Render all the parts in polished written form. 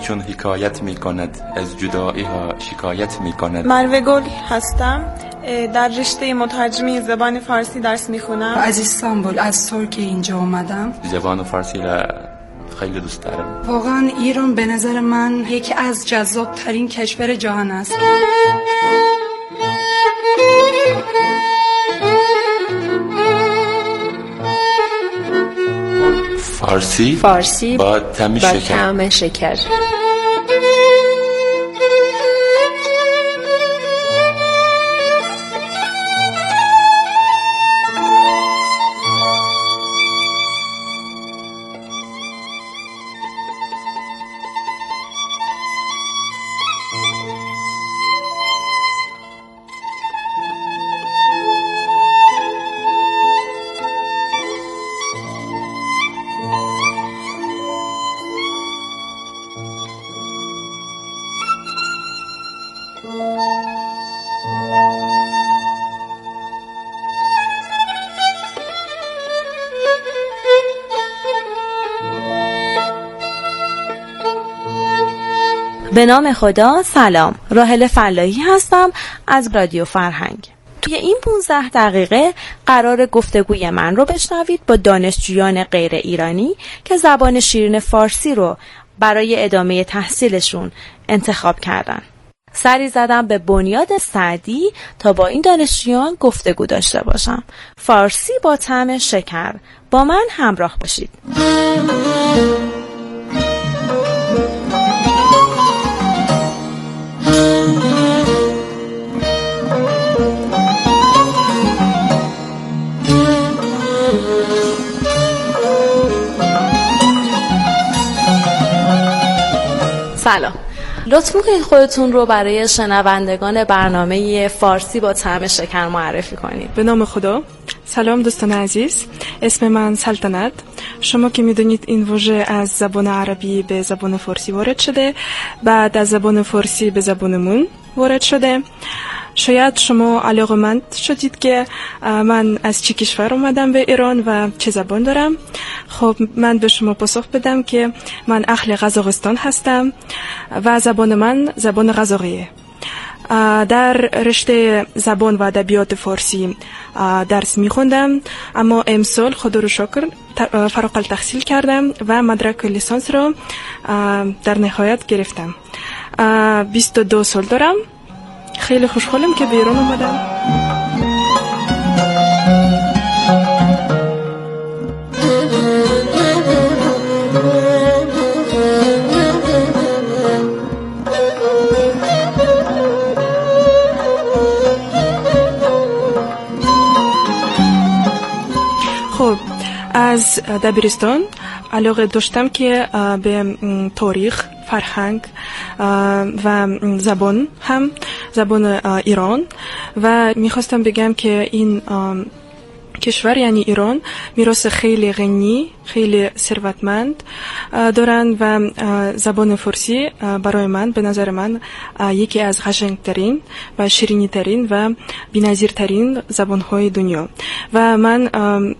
چون حکایت می کند از جدایی ها شکایت می کند. مروه گل هستم، در رشته مترجمی زبان فارسی درس می خونم. از استانبول، از ترکیه اینجا اومدم. زبان فارسی را خیلی دوست دارم. واقعا ایران به نظر من یکی از جذاب ترین کشور جهان است. فارسی با طعم شکر. به نام خدا. سلام، راحله فلاحی هستم از رادیو فرهنگ. توی این 15 دقیقه قرار گفتگوی من رو بشنوید با دانشجویان غیر ایرانی که زبان شیرین فارسی رو برای ادامه تحصیلشون انتخاب کردن. سری زدم به بنیاد سعدی تا با این دانشجویان گفتگو داشته باشم. فارسی با طعم شکر، با من همراه باشید. سلام، لطف میکنید خودتون رو برای شنوندگان برنامه فارسی با طعم شکر معرفی کنید. به نام خدا. سلام دوستان عزیز، اسم من سلطنت. شما که میدونید این واژه از زبان عربی به زبان فارسی وارد شده، بعد از زبان فارسی به زبانمون وارد شده. شاید شما علاقه‌مند شدید که من از چه کشور اومدم به ایران و چه زبان دارم. خب من به شما پاسخ بدم که من اهل قزاقستان هستم و زبان من زبان قزاقیه. در رشته زبان و ادبیات فارسی درس میخوندم، اما امسال خدا رو شکر فارغ التحصیل کردم و مدرک لیسانس رو در نهایت گرفتم. 22 سال دارم. خیلی خوشحالم که به ایران اومدم. خب از دبیرستان علاقه داشتم که به تاریخ، فرهنگ و زبان ایران و میخواستم بگم که این کشور یعنی ایران میراث خیلی غنی، خیلی ثروتمند دارن و زبان فارسی برای من به نظر من یکی از قشنگترین و شیرینی‌ترین و بی‌نظیرترین زبان‌های دنیا و من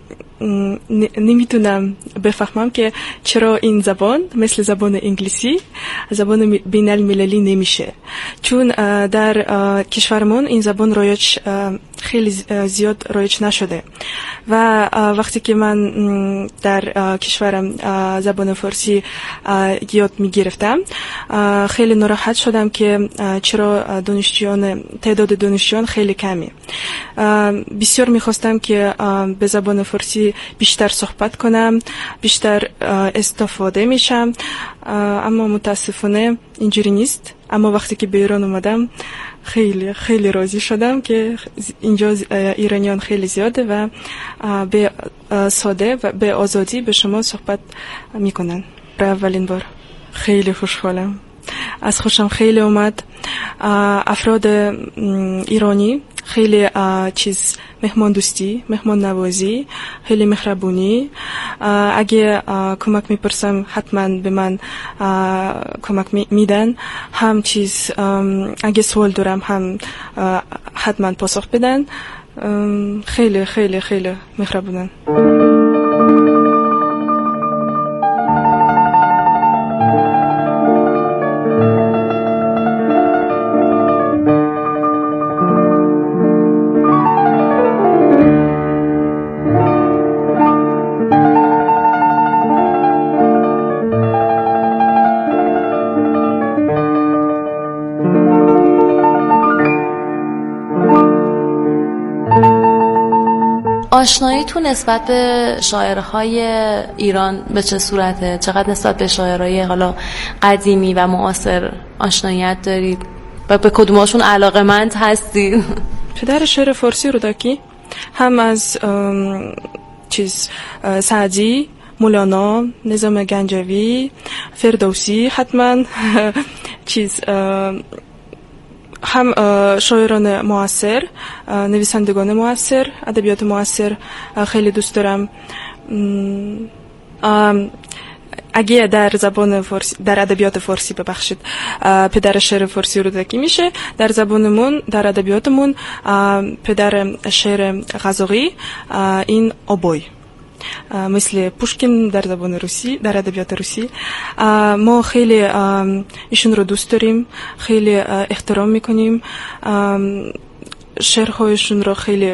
نمیتونم بفهمم که چرا این زبان مثل زبان انگلیسی زبان بین المللی نمیشه، چون در کشورمون این زبان رایج خیلی زیاد رایج نشده و وقتی که من در کشورم زبان فارسی یاد میگرفتم خیلی ناراحت شدم که چرا تعداد دانشجویان خیلی کمی. بسیار میخواستم که به زبان فارسی بیشتر صحبت کنم، بیشتر استفاده میشم، اما متاسفانه اینجوری نیست. اما وقتی که به ایران اومدم خیلی خیلی راضی شدم که اینجا ایرانیان خیلی زیاده و به ساده و به آزادی به شما صحبت میکنن. اولین بار خیلی خوشحالم، از خوشم خیلی اومد. افراد ایرانی خیلی مهمان دوستی، مهمان نوازی، خیلی مهربونی. اگه کمک میپرسم حتما به من کمک میدن، هم اگه سوال دارم هم حتما پاسخ بدن. خیلی خیلی خیلی مهربونن. آشناییتون نسبت به شاعرهای ایران به چه صورته؟ چقدر نسبت به شاعرهای حالا قدیمی و معاصر آشناییت دارید و به کدوماشون علاقه‌مند هستید؟ پدر شعر فارسی رودکی هم از سعدی، مولانا، نظام گنجوی، فردوسی، حتما هم شاعران معاصر، نویسندگان معاصر، ادبیات معاصر خیلی دوست دارم. اگه در زبان فارسی، در ادبیات فارسی ببخشید، پدر شعر فارسی رودکی میشه، در زبانمون، در ادبیاتمون پدر شعر قزاقی این آبوی، مثل پوشکین در زبان روسی، در ادبیات روسی. ما خیلی ایشون رو دوست داریم، خیلی احترام میکنیم، شعرهایشون رو خیلی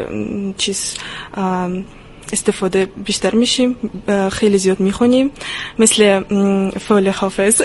استفاده بیشتر میشیم، خیلی زیاد میخونیم، مثل فعال حافظ.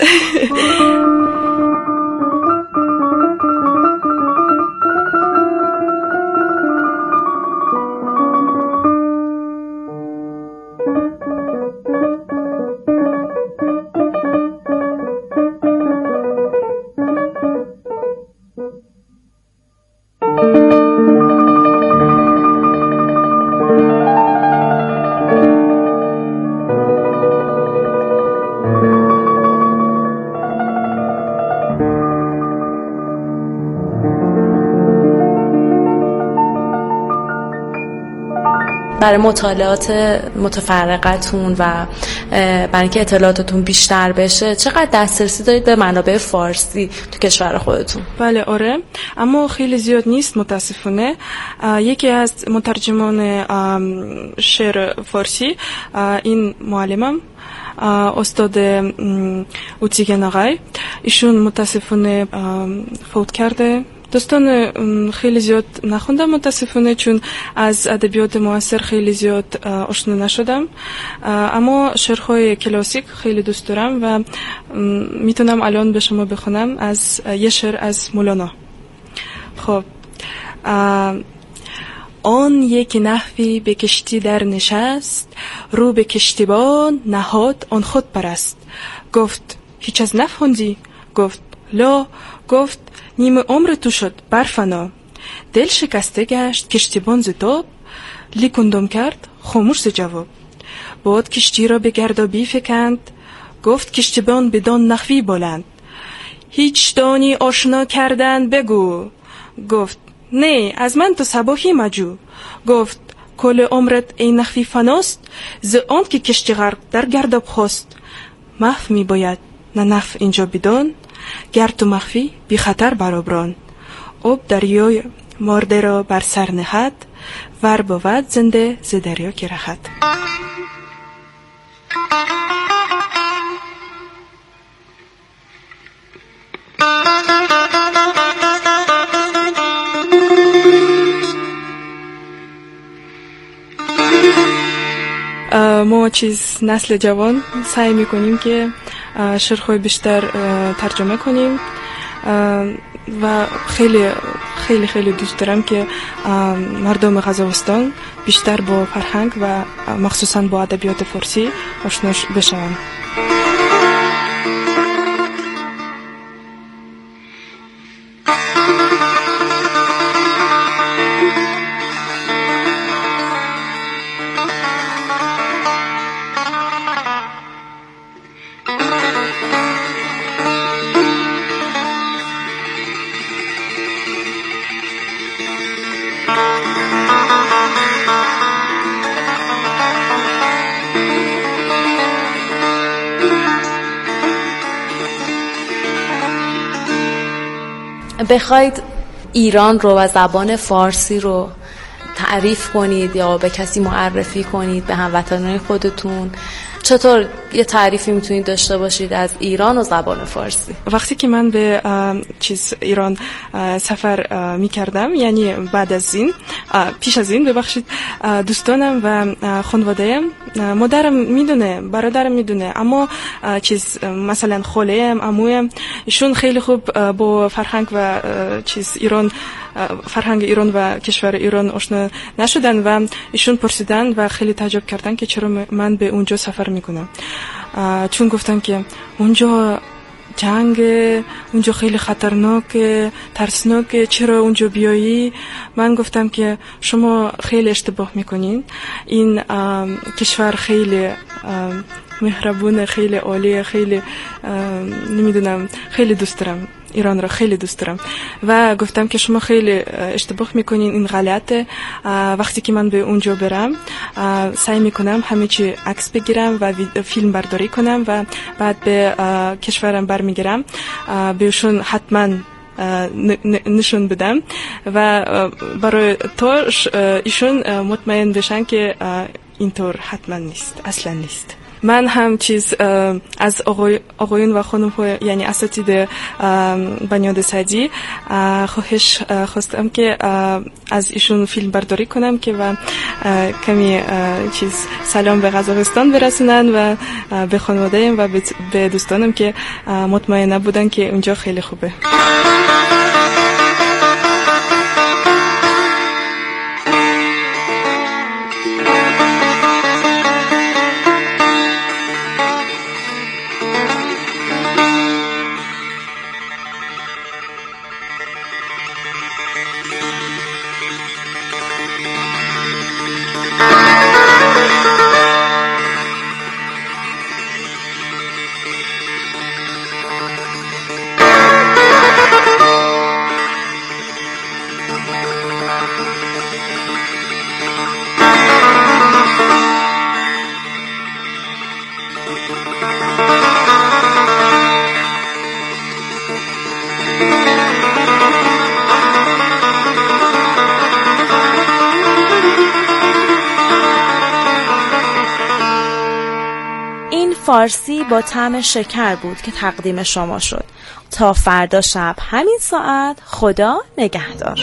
برای مطالعات متفرقتون و برای اینکه اطلاعاتتون بیشتر بشه چقدر دسترسی دارید به منابع فارسی تو کشور خودتون؟ بله آره، اما خیلی زیاد نیست متاسفانه. یکی از مترجمان شعر فارسی، این معلمم استاد اوتیگن آقای، ایشون متاسفانه فوت کرده. داستان خیلی زیاد نخوندم متاسفانه، چون از ادبیات معاصر خیلی زیاد آشنا نشدم، اما شعرهای کلاسیک خیلی دوست دارم و میتونم الان به شما بخونم از یه شعر از مولانا. خب، آن یک نحوی به کشتی در نشست، رو به کشتیبان نهاد آن خود پرست. گفت هیچ از نفهمدی؟ گفت لا. گفت نیم عمر تو شد برفنا، دل شکسته گشت کشتیبان ز تاب، لیکندم کرد خاموش ز جواب. باد کشتی را به گردابی فکند، گفت کشتیبان بدان نحوی بلند، هیچ دانی آشنا کردن بگو. گفت نه از من تو صباحی مجو. گفت کل عمرت این نحوی فناست، ز آن که کشتی غرق در گرداب خواست. محو می باید نه نحو اینجا بدان، گر تو مخفی بی خطر برابران. آب دریای مرده را بر سر نهد، ور بود زنده ز دریا که رهد. ما نسل جوان سعی میکنیم که شعرهای بیشتر ترجمه کنیم و خیلی خیلی خیلی دوست دارم که مردم قزاقستان بیشتر با فرهنگ و مخصوصا با ادبیات فارسی آشنا بشن. بخواید ایران رو و زبان فارسی رو تعریف کنید یا به کسی معرفی کنید به هموطنان خودتون، چطور یه تعریفی میتونید داشته باشید از ایران و زبان فارسی؟ وقتی که من به ایران سفر میکردم، یعنی بعد از این، پیش از این ببخشید، دوستانم و خانواده‌ام، مادرم میدونه، برادرم میدونه، اما مثلا خاله‌ام، عمویم، ایشون خیلی خوب با فرهنگ و ایران، فرهنگ ایران و کشور ایران آشنا نشدن و ایشون پرسیدن و خیلی تعجب کردن که چرا من به اونجا سفر میکنم. چون گفتن که اونجا جنگ، اونجا خیلی خطرناک، ترسناک، چرا اونجا بیایی؟ من گفتم که شما خیلی اشتباه میکنین، این کشور خیلی مهربونه، خیلی عالیه، خیلی نمیدونم، خیلی دوست دارم ایران را، خیلی دوست دارم. و گفتم که شما خیلی اشتباه میکنین، این غلطه. وقتی که من به اونجا برم سعی میکنم همه چی عکس بگیرم و فیلم برداری کنم و بعد به کشورم برمیگردم، بهشون حتما نشون بدم و برای تو ایشون مطمئن بشن که اینطور حتما نیست، اصلا نیست. من هم از آقایون و خانم‌ها، یعنی اساتید بنیاد سعدی، خواستم که از ایشون فیلم برداری کنم که و کمی سلام به قزاقستان برسونن و به خانواده‌ام و به دوستانم که مطمئن بودن که اونجا خیلی خوبه. فارسی با طعم شکر بود که تقدیم شما شد. تا فردا شب همین ساعت، خدا نگهدار.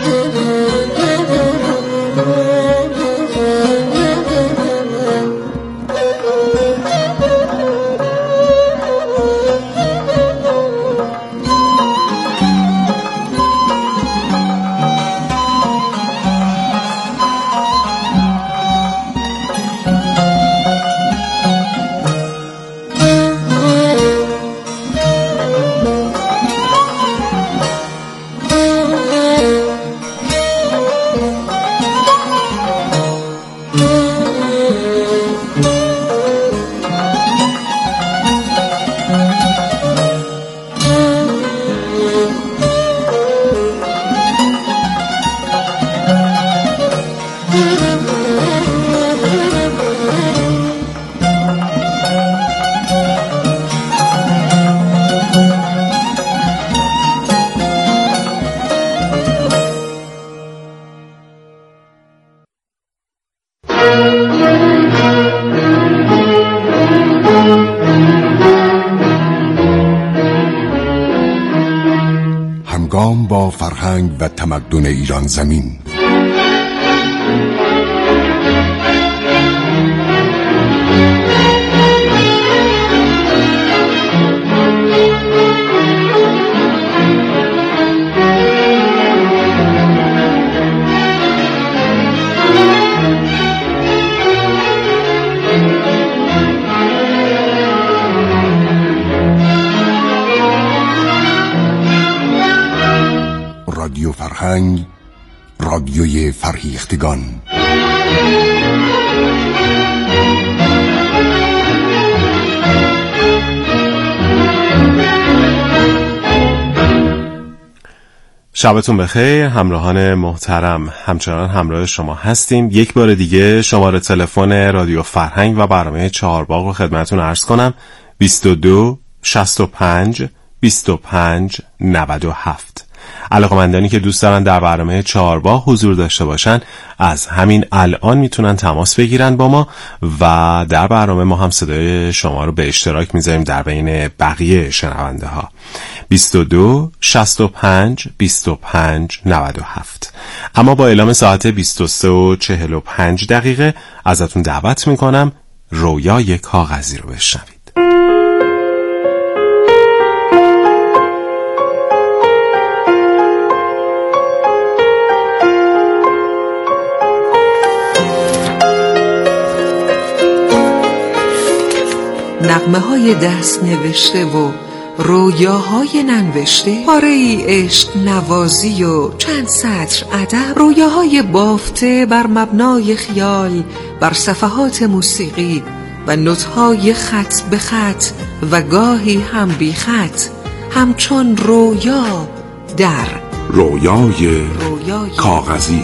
همگام با فرهنگ و تمدن ایران زمین. رادیو فرهنگ، رادیوی فرهیختگان. شبتون بخیر همراهان محترم، همچنان همراه شما هستیم. یک بار دیگه شماره تلفن رادیو فرهنگ و برنامه چهارباغ رو خدمتتون عرض کنم: 22 65 25 97. علاقه‌مندانی که دوست دارن در برنامه چهارباغ حضور داشته باشن از همین الان میتونن تماس بگیرن با ما و در برنامه ما هم صدای شما رو به اشتراک میذاریم در بین بقیه شنونده ها. 22 65 25 97. اما با اعلام ساعت 23 و 45 دقیقه ازتون دعوت میکنم رویای کاغذی رو بشنوید. نغمه های دست نوشته و رویاهای ننوشته، پاره ای عشق نوازی و چند سطر ادب، رویاهای بافته بر مبنای خیال بر صفحات موسیقی و نوت‌های خط به خط و گاهی هم بی خط، همچون رویا در رویای کاغذی.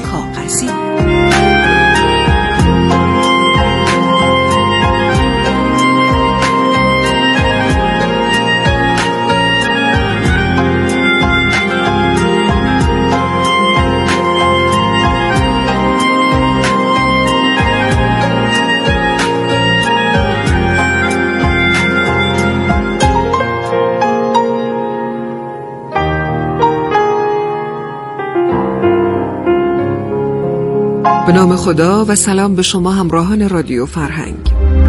به نام خدا و سلام به شما همراهان رادیو فرهنگ.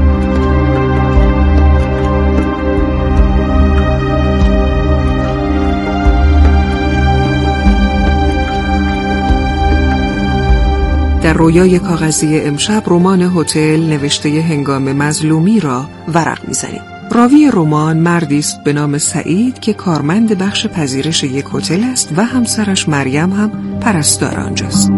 در رویای کاغذی امشب رمان هتل نوشته هنگام مظلومی را ورق می‌زنیم. راوی رمان مردی است به نام سعید که کارمند بخش پذیرش یک هتل است و همسرش مریم هم پرستار آنجاست.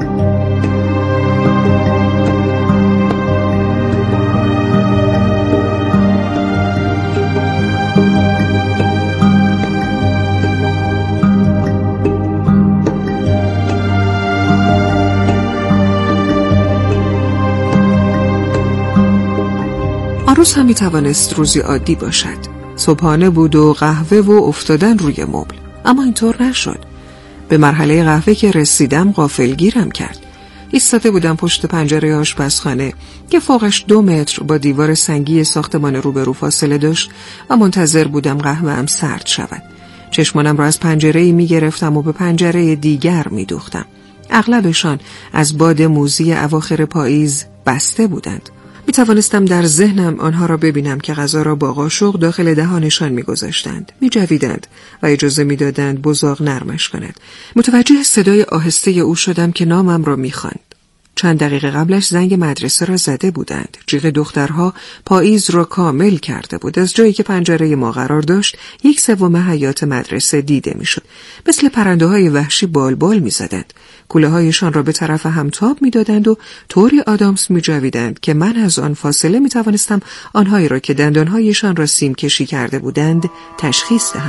روز هم میتوانست روزی عادی باشد. صبحانه بود و قهوه و افتادن روی مبل، اما اینطور نشد. به مرحله قهوه که رسیدم غافلگیرم کرد. ایستاده بودم پشت پنجره آشپزخانه که فوقش 2 متر با دیوار سنگی ساختمان روبرو فاصله داشت و منتظر بودم قهوه‌ام سرد شود. چشمانم را از پنجره‌ای میگرفتم و به پنجره دیگر میدوختم. اغلبشان از باد موزی اواخر پاییز بسته بودند. می توانستم در ذهنم آنها را ببینم که غذا را با قاشق داخل دهانشان می گذاشتند، می جویدند و اجازه می دادند بزاق نرمش کند. متوجه صدای آهسته او شدم که نامم را می خواند. چند دقیقه قبلش زنگ مدرسه را زده بودند. جیغ دخترها پاییز را کامل کرده بود. از جایی که پنجره ما قرار داشت 1/3 حیاط مدرسه دیده می شد. مثل پرنده های وحشی بالبال می زدند. کوله هایشان را به طرف هم تاب می دادند و طوری آدامس می جویدند که من از آن فاصله می توانستم آنهایی را که دندانهایشان را سیم کشی کرده بودند تشخیص دهم.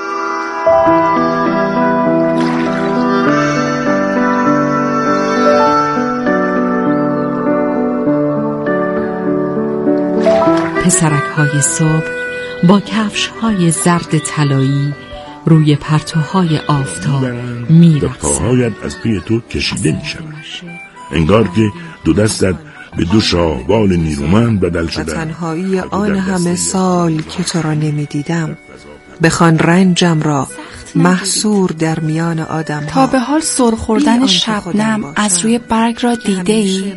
پسرک های صبح با کفش های زرد طلایی روی پرتوهای آفتاب می‌رقصند. پاهایت از پی تو کشیده می‌شود. انگار که 2 دستت به 2 شاهبال نیرومند بدل شده. تنهایی آن همه سال که تو را نمی‌دیدم، بخوان رنجم را محصور در میان آدم‌ها. تا به حال سر خوردن شبنم از روی برگ را دیده‌ای؟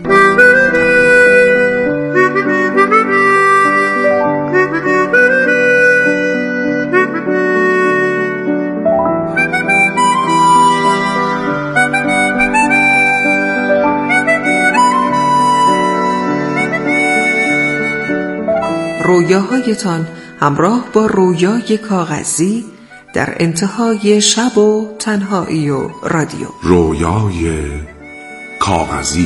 رویاهایتان همراه با رویای کاغذی در انتهای شب و تنهایی و رادیو. رویای کاغذی.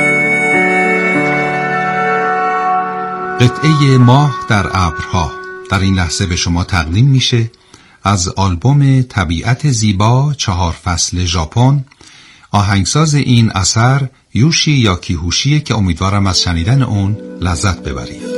قطعه ماه در ابرها در این لحظه به شما تقدیم میشه از آلبوم طبیعت زیبا 4 فصل ژاپن. آهنگساز این اثر یوشی یاکیهوشیه که امیدوارم از شنیدن اون لذت ببرید.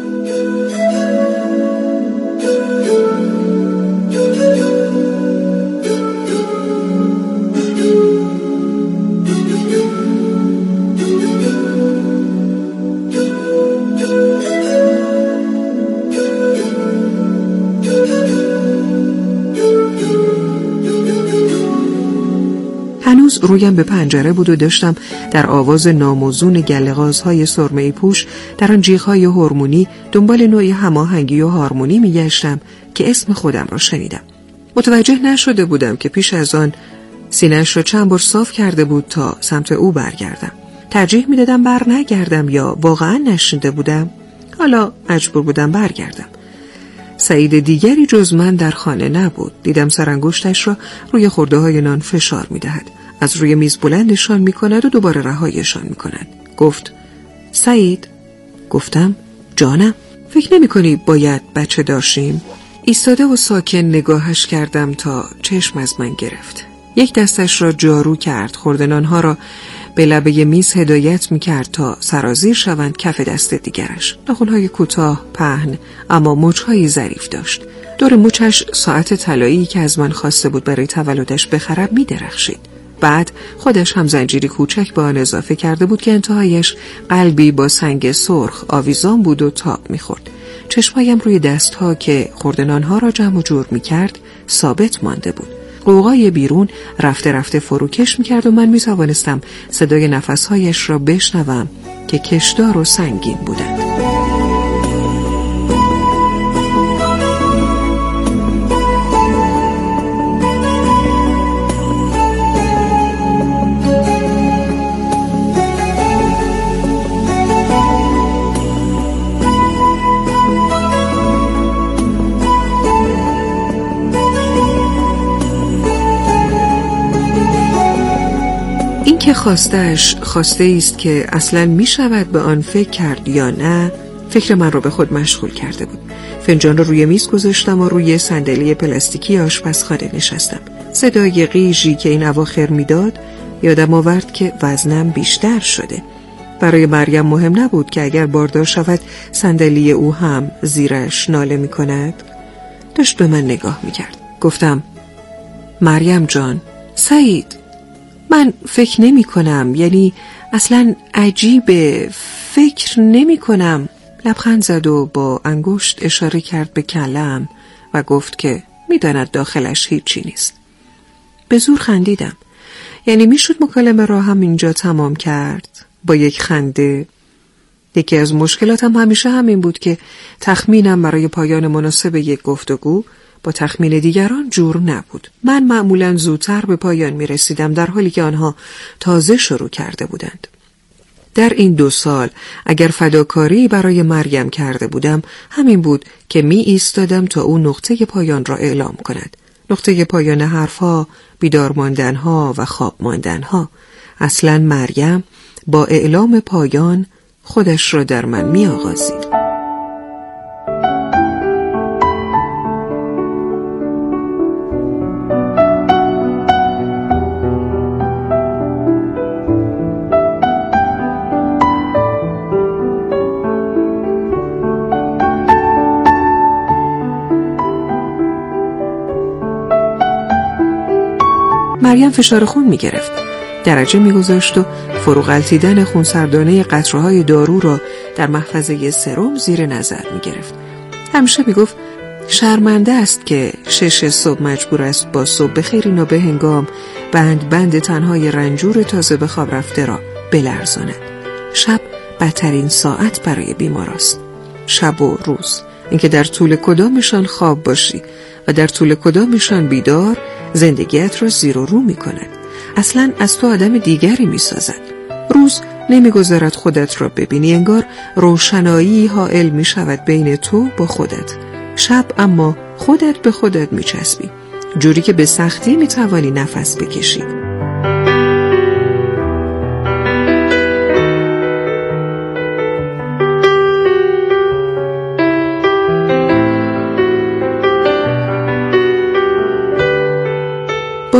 هنوز رویم به پنجره بود و داشتم در آواز ناموزون گله‌غازهای سرمه‌ای پوش در آن جیغ‌های هورمونی دنبال نوعی هماهنگی و هارمونی می‌گشتم که اسم خودم را شنیدم. متوجه نشده بودم که پیش از آن سینه‌اش را چند بار صاف کرده بود تا سمت او برگردم. ترجیح می‌دادم بر نگردم یا واقعاً نشنیده بودم. حالا مجبور بودم برگردم. سعید دیگری جز من در خانه نبود. دیدم سرانگشتش را روی خرده‌های نان فشار می‌دهد. از روی میز بلندشان می‌کند و دوباره رهایشان می‌کند. گفت: سعید. گفتم: جانم. فکر نمی‌کنی باید بچه داشتیم؟ ایستاده و ساکن نگاهش کردم تا چشم از من گرفت. یک دستش را جارو کرد، خرده نانها را به لبه میز هدایت می‌کرد تا سرازیر شوند کف دست دیگرش. ناخن‌های کوتاه، پهن، اما مچ‌های ظریف داشت. دور مچش ساعت طلایی که از من خواسته بود برای تولدش بخرم می‌درخشید. بعد خودش هم زنجیری کوچک به آن اضافه کرده بود که انتهایش قلبی با سنگ سرخ آویزان بود و تاب می‌خورد. چشمایم روی دست‌ها که خرده نانها را جمع و جور می‌کرد ثابت مانده بود. قوقای بیرون رفته رفته فروکش میکرد و من میتوانستم صدای نفسهایش را بشنوم که کشدار و سنگین بودند. که خواسته است که اصلا می شود به آن فکر کرد یا نه، فکر من رو به خود مشغول کرده بود. فنجان رو روی میز گذاشتم و روی صندلی پلاستیکی آشپزخانه نشستم. صدای قیژی که این اواخر میداد یادم آورد که وزنم بیشتر شده. برای مریم مهم نبود که اگر باردار شود صندلی او هم زیرش ناله می کند. داشت به من نگاه می کرد. گفتم: مریم جان. سعید، من فکر نمی کنم، یعنی اصلا عجیبه، فکر نمی کنم. لبخند زد و با انگشت اشاره کرد به کلم و گفت که می داند داخلش هیچی نیست. به زور خندیدم. یعنی می شد مکالمه را هم اینجا تمام کرد با یک خنده. یکی از مشکلاتم همیشه همین بود که تخمینم برای پایان مناسب یک گفتگو با تخمین دیگران جور نبود. من معمولاً زودتر به پایان می رسیدم در حالی که آنها تازه شروع کرده بودند. در این 2 سال اگر فداکاری برای مریم کرده بودم همین بود که می ایستادم تا او نقطه پایان را اعلام کند. نقطه پایان حرفها، بیدار ماندنها و خواب ماندنها. اصلاً مریم با اعلام پایان خودش را در من می آغازید. مریم فشار خون می گرفت. درجه می گذاشت و فرو غلتیدن خونسردانه قطره‌های دارو را در محفظه سرم زیر نظر می گرفت. همیشه می گفت شرمنده است که 6 صبح مجبور است با صبح بخیر اینا به هنگام بند تنهای رنجور تازه به خواب رفته را بلرزاند. شب بدترین ساعت برای بیمار است. شب و روز، اینکه در طول کدامشان خواب باشی و در طول کدامشان بیدار، زندگیت را زیر و رو می کند. اصلاً از تو آدم دیگری می سازد. روز نمی گذارد خودت را ببینی، انگار روشنایی حائل می شود بین تو با خودت. شب اما خودت به خودت می چسبی، جوری که به سختی می توانی نفس بکشی.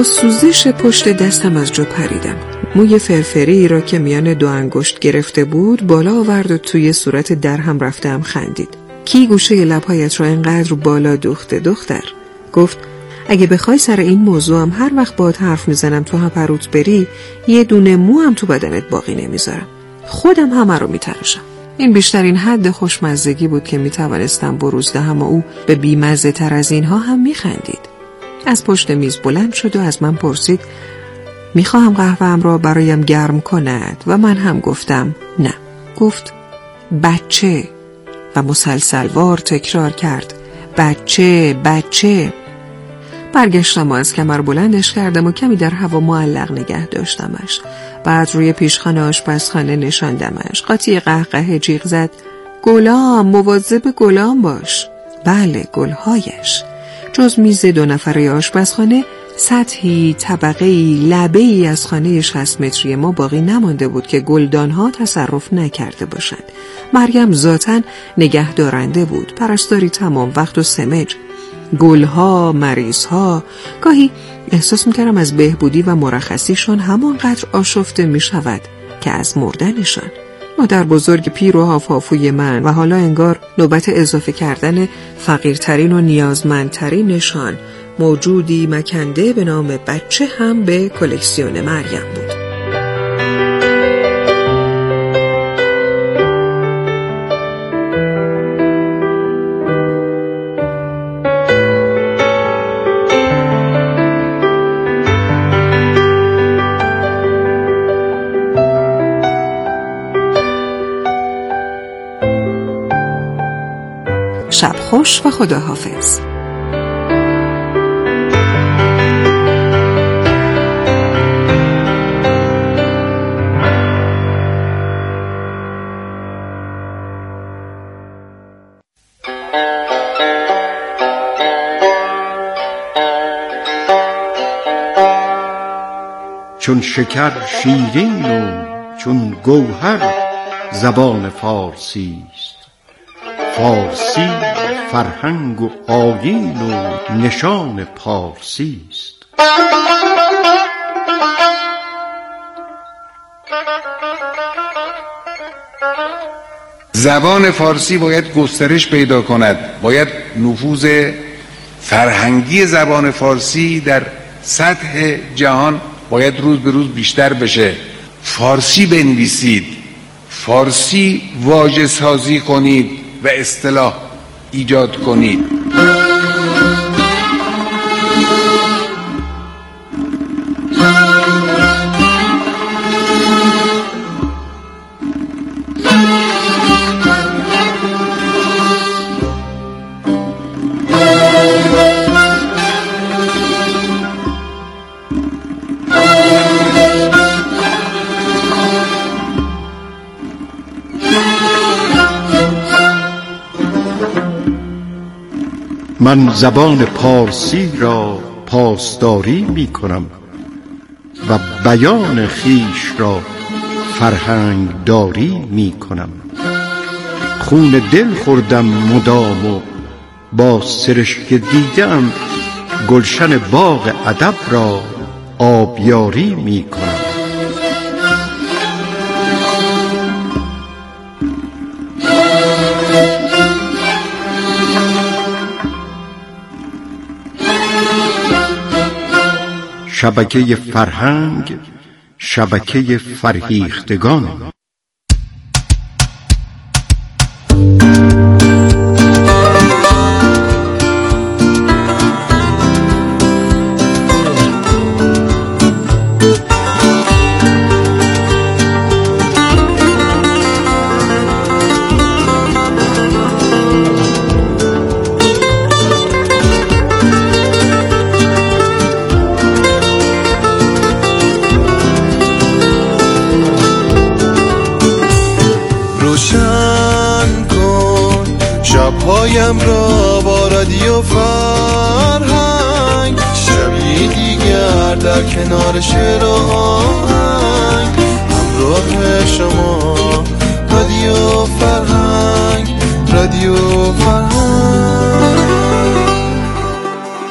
با سوزش پشت دستم از جا پریدم. موی فرفری را که میان دو انگشت گرفته بود بالا آورد و توی صورت در هم رفتم خندید. کی گوشه لبهایت را اینقدر بالا دوخته دختر؟ گفت اگه بخوای سر این موضوع هم هر وقت باهات حرف میزنم تو هپروت بری یه دونه مو هم تو بدنت باقی نمیذارم. خودم همه رو میتراشم. این بیشترین حد خوشمزگی بود که میتوانستم بروز دهم و او به بیمزه تر از اینها هم میخندید. از پشت میز بلند شد و از من پرسید میخواهم قهوه‌ام را برایم گرم کند و من هم گفتم نه. گفت بچه و مسلسلوار تکرار کرد بچه بچه. برگشتم و از کمر بلندش کردم و کمی در هوا معلق نگه داشتمش. بعد روی پیشخانه آشپزخانه نشاندمش. قاطی قهقه جیغ زد گلام، مواظب گلام باش. بله، گلهایش. جز میز 2 نفره آشپزخانه سطحی، طبقه‌ای، لبه‌ای از خانه 60 متری ما باقی نمانده بود که گلدانها تصرف نکرده باشند. مریم ذاتاً نگه دارنده بود، پرستاری تمام وقت و سمج. گلها، مریضها، گاهی احساس میکردم از بهبودی و مرخصیشان همانقدر آشفته میشود که از مردنشان. مادر بزرگ پیر و هافهافوی من و حالا انگار نوبت اضافه کردن فقیرترین و نیازمندترینشان، موجودی مکنده به نام بچه هم به کلکسیون مریم بود. شب خوش و خداحافظ. چون شکر شیرین و چون گوهر زبان فارسی است. فارسی فرهنگ و آیین و نشان پارسی است. زبان فارسی باید گسترش پیدا کند. باید نفوذ فرهنگی زبان فارسی در سطح جهان باید روز به روز بیشتر بشه. فارسی بنویسید، فارسی واژه سازی کنید و اصطلاح ایجاد کنید. من زبان پارسی را پاسداری می کنم و بیان خیش را فرهنگ داری می کنم. خون دل خوردم مدام و با سرشک دیدم گلشن باغ ادب را آبیاری می کنم. شبکه فرهنگ، شبکه فرهیختگان. شبهایم را با رادیو فرهنگ، شبی دیگر در کنار شعر و آهنگ. همراه شما رادیو فرهنگ، رادیو